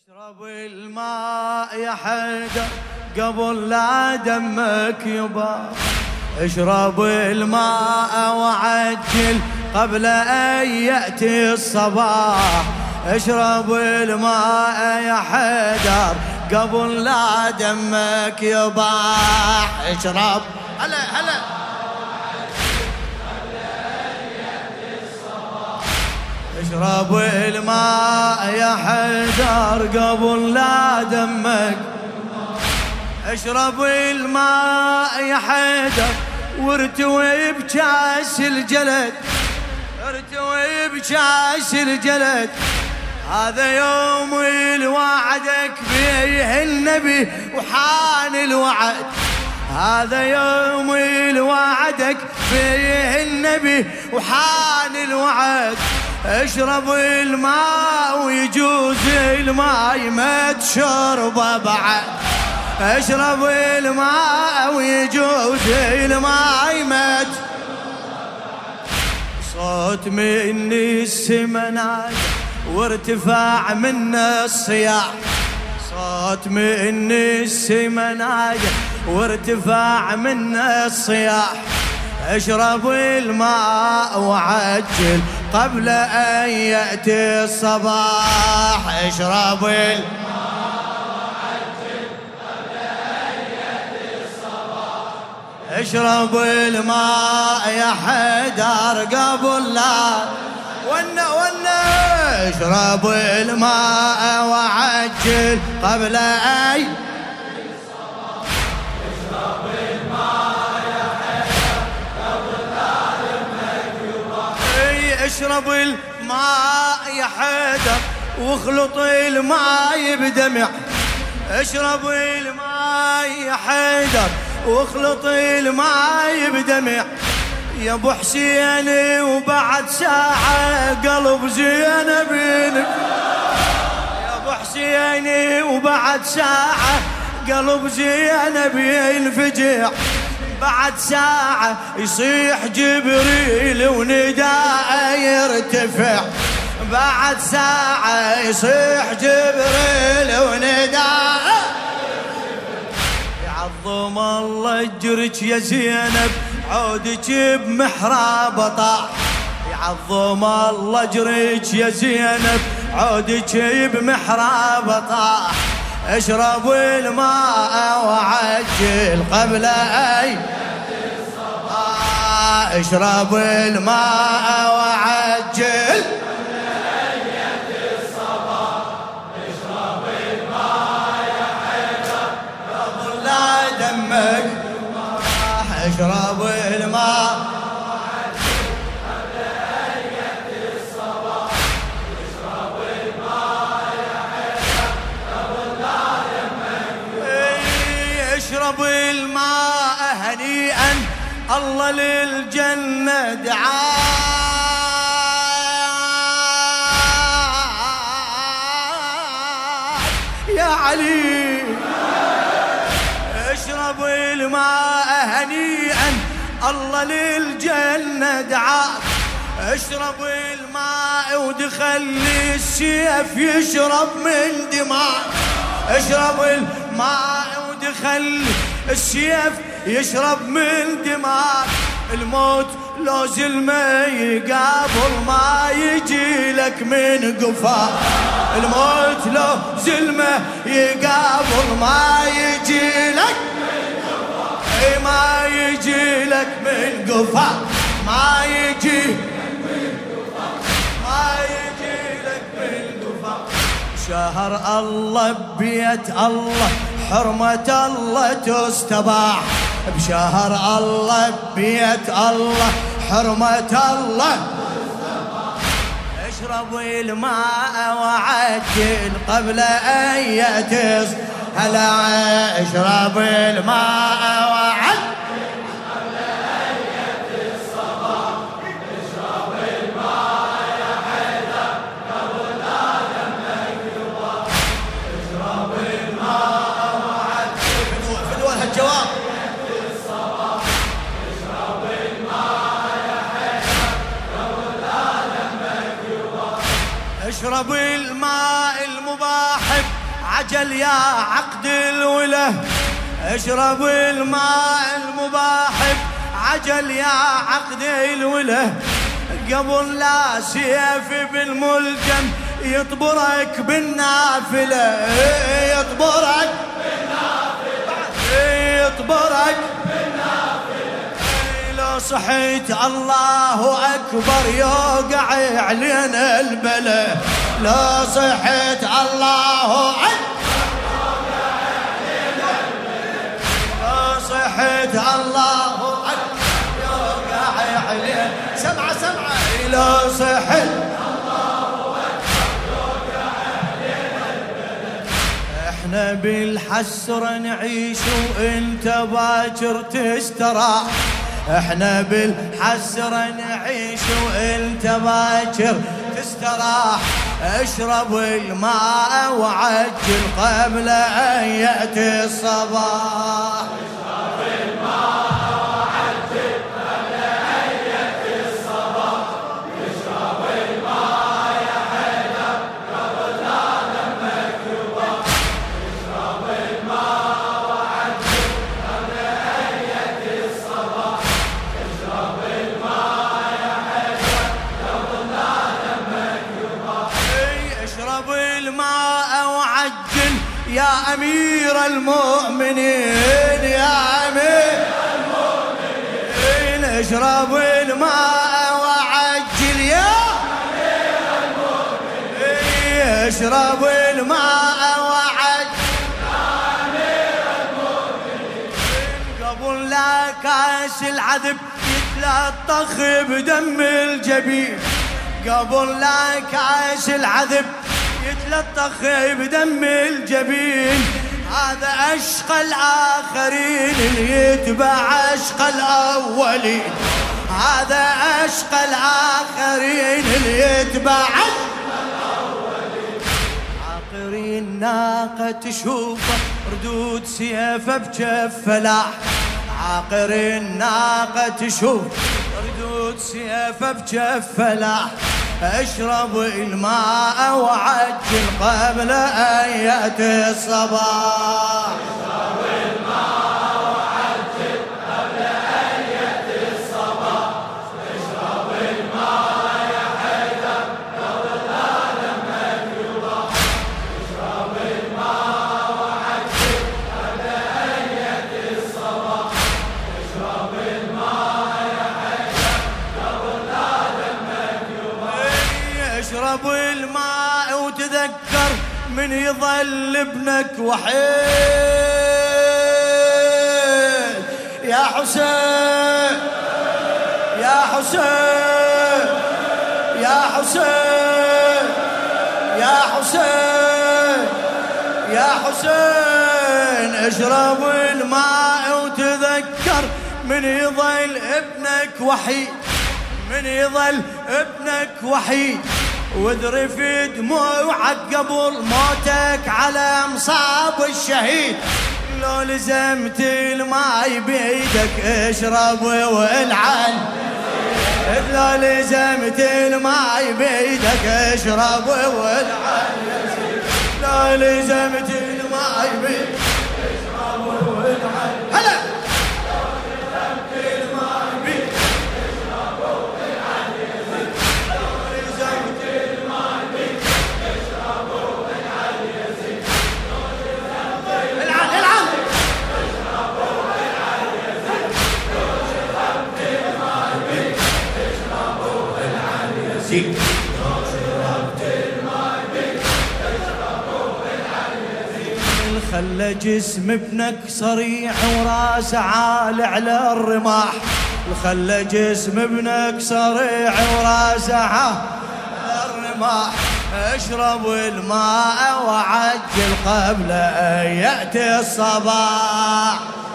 اشرب الماء يا حيدر قبل لا دمك يبا، اشرب الماء وعجل قبل أن يأتي الصباح، اشرب الماء يا حيدر قبل لا دمك يباح، اشرب هلا هلا اشرب الماء يا حيدر قبل لا دمك، اشرب الماء يا حيدر وارتوي بكاس الجلد، ارتوي بكاس الجلد، هذا يوم الوعدك بيه النبي وحان الوعد، هذا يوم الوعدك بيه النبي وحان الوعد، اشرب الماء ويجوز الماء ما تشربه بعد، اشرب الماء ويجوز الماء ما صوت من السما نادى وارتفاع من الصياح، صوت من السما نادى وارتفاع من الصياح، اشرب الماء وعجل قبل أن يأتي الصباح، اشرب الماء وعجل قبل أن يأتي الصباح، اشرب الماء يا حيدر قبل لا اشرب الماء وعجل قبل أن يأتي الصباح، اشرب الماء يا حيدر قبل لا دمك يباح، اشرب الماء يا حيدر واخلط الماء بدمع، اشرب الماء يا حيدر واخلط الماء بدمع، يا ابو حسين وبعد ساعة قلب زينب يا ابو حسين وبعد ساعة قلب زينب ينفجع، بعد ساعة يصيح جبريل ونداء يرتفع، بعد ساعة يصيح جبريل ونداء يعظم الله اجرك يا زينب عودك بمحراب طاح، يعظم الله اجرك يا زينب عودك بمحراب طاح، اشرب الماء وعجل قبل أن يأتي الصباح، اشرب الماء وعجل قبل أن يأتي الصباح، اشرب الماء يا حيدر قبل لا دمك يباح، اشرب الماء وعجل قبل أن يأتي الصباح، اشرب الماء يا حيدر قبل لا دمك يباح، اشرب الماء هنيئا الله للجنة دعاه يا علي، اشرب الماء هنيئا الله للجنة دعاك، اشرب الماء ودخل السيف يشرب من دماء، اشرب الماء ودخل السيف يشرب من دماء، الموت لو زلمة يقابل ما يجي لك من قفا، الموت لو زلمة يقابل ما يجي لك من قفا، ما يجي لك من قفا، ما يجي لك من قفا، ما يجي لك من قفا، شهر الله بيت الله حرمة الله تستباح، بشهر الله بيت الله حرمة الله تستباح، اشرب الماء وعجل قبل أن يأتي هلا، اشرب الماء وعجل قبل أن يأتي الصباح، اشرب الماء يا حيدر قبل لا دمك يباح، اشرب الماء الجواب يأتي الصباح، اشرب الماء يا حيدر قبل لا دمك يباح، اشرب الماء المباح عجل يا عقد الوله اشرب الماء المباح، عجل يا عقد الوله قبل لا سيف بالملجم يطبرك بالنافله، يطبرك يطبرك بالنافله. لو صحيت الله اكبر يوقع علينا البلا، لو صحيت الله اكبر يوقع علينا البلا، لو صحيت الله اكبر يوقع علينا. سمعه سمعه لو صحيت احنا بالحسرة نعيش وانت باكر تستراح، احنا بالحسرة نعيش وانت باكر تستراح. اشرب الماء وعجل قبل ان يأتي الصباح، اشرب الماء وعجل قبل ان يأتي الصباح، اشرب الماء يا حيدر قبل لا دمك يباح، اشرب الماء وعجل قبل ان يأتي الصباح، اشرب الماء يا حيدر قبل لا دمك يباح. اشرب الماء وعجل يا أمير المؤمنين، يا أمير المؤمنين اشرب الماء وعجل يا أمير المؤمنين، اشرب الماء وعجل يا أمير المؤمنين قبل لا كاس العذب يتلطخ بدم الجبين، قبل لا كاس العذب يتلطخ بدم الجبين. هذا أشقى الآخرين اللي يتبع أشقى الأولين، هذا أشقى الآخرين اللي يتبع أشقى الأولين. عاقرين ناقة تشوفه ردود سيفه بجف فلاح، عاقرين ناقة تشوف ردود سيفه بجف فلاح. اشرب الماء وعجل قبل ان يأتي الصباح، اشرب الماء وعجل قبل ان يأتي الصباح، اشرب الماء يا حيدر قبل لا دمك يباح، اشرب الماء وعجل قبل ان يأتي الصباح، اشرب الماء يا حيدر قبل لا دمك يباح. اشرب الماء وتذكر من يظل ابنك وحيد، يا حسين يا حسين يا حسين يا حسين يا حسين. اشرب الماء وتذكر من يظل ابنك وحيد، من يظل ابنك وحيد وذرف دموعك قبل موتك على مصاب الشهيد. لو لزمت الماي بيدك اشرب والعن، لو لزمت الماي بيدك اشرب والعن، لو لزمت الماي بيدك اشرب والعن. هلا خلى جسم ابنك صريح وراسه عالي على الرماح، خلى جسم ابنك صريح وراسه عالي على الرماح. اشرب الماء وعجل قبل ان يأتي الصباح.